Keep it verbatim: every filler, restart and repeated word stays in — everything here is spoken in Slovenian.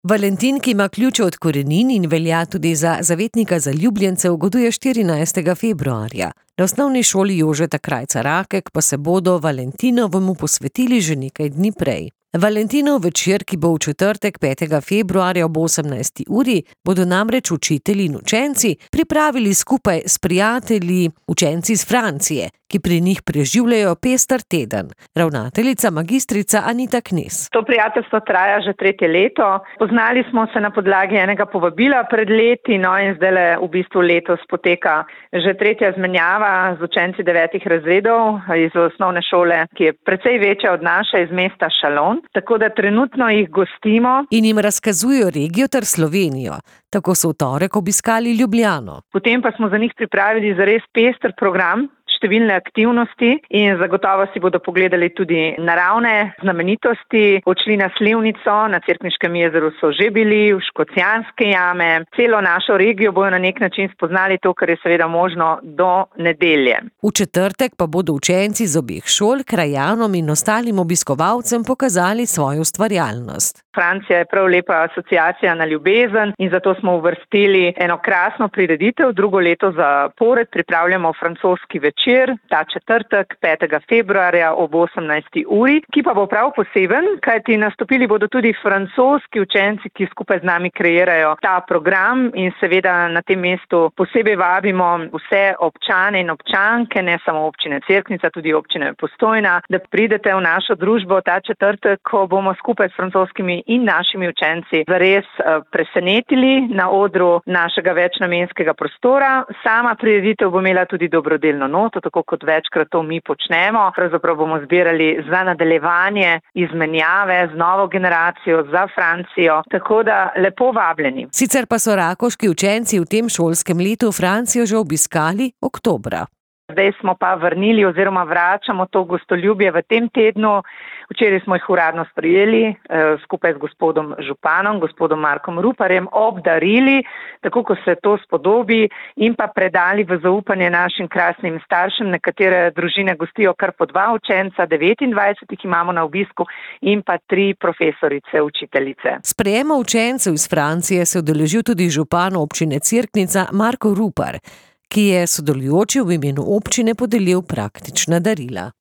Valentin, ki ima ključe od korenin in velja tudi za zavetnika zaljubljencev, goduje štirinajstega februarja. Na osnovni šoli Jožeta Krajca Rakek pa se bodo Valentinovemu posvetili že nekaj dni prej. Valentinov večer, ki bo v četrtek, petega februarja ob osemnajsti uri, bodo namreč učitelji in učenci pripravili skupaj s prijatelji učenci iz Francije, ki pri njih preživljajo pester teden. Ravnateljica magistrica Anita Knez. To prijateljstvo traja že tretje leto. Poznali smo se na podlagi enega povabila pred leti, no in zdaj v bistvu letos poteka že tretja izmenjava z učenci devetih razredov iz osnovne šole, ki je precej večja od naše, iz mesta Šalon. Tako da trenutno jih gostimo. In jim razkazujejo regijo ter Slovenijo. Tako so v torek obiskali Ljubljano. Potem pa smo za njih pripravili zares pester program, številne aktivnosti in zagotovo si bodo pogledali tudi naravne znamenitosti. Odšli na Slivnico, na Cerkniškem jezeru so že bili, v Škocjanske jame. Celo našo regijo bojo na nek način spoznali, to, kar je seveda možno do nedelje. V četrtek pa bodo učenci z obeh šol krajanom in ostalim obiskovalcem pokazali svojo ustvarjalnost. Francija je prav lepa asociacija na ljubezen in zato smo uvrstili eno krasno prireditev. Drugo leto zapored pripravljamo francoski večer, ta četrtek, petega februarja ob osemnajsti uri, ki pa bo prav poseben, kajti nastopili bodo tudi francoski učenci, ki skupaj z nami kreirajo ta program in seveda na tem mestu posebej vabimo vse občane in občanke, ne samo občine Cerknica, tudi občine Postojna, da pridete v našo družbo ta četrtek, ko bomo skupaj s francoskimi in našimi učenci zares presenetili na odru našega večnamenskega prostora. Sama prireditev bo imela tudi dobrodelno noto, tako kot večkrat to mi počnemo. Pravzaprav bomo zbirali za nadaljevanje izmenjave z novo generacijo za Francijo, tako da lepo vabljeni. Sicer pa so rakoški učenci v tem šolskem letu Francijo že obiskali oktobra. Zdaj smo pa vrnili oziroma vračamo to gostoljubje v tem tednu. Včeraj smo jih uradno sprejeli eh, skupaj z gospodom županom, gospodom Markom Ruparjem, obdarili, tako kot se to spodobi, in pa predali v zaupanje našim krasnim staršem. Nekatere družine gostijo kar po dva učenca, devetindvajset jih imamo na obisku in pa tri profesorice, učiteljice. Sprejema učencev iz Francije se udeležil tudi župan občine Cerknica Marko Rupar, ki je sodelujoči v imenu občine podelil praktična darila.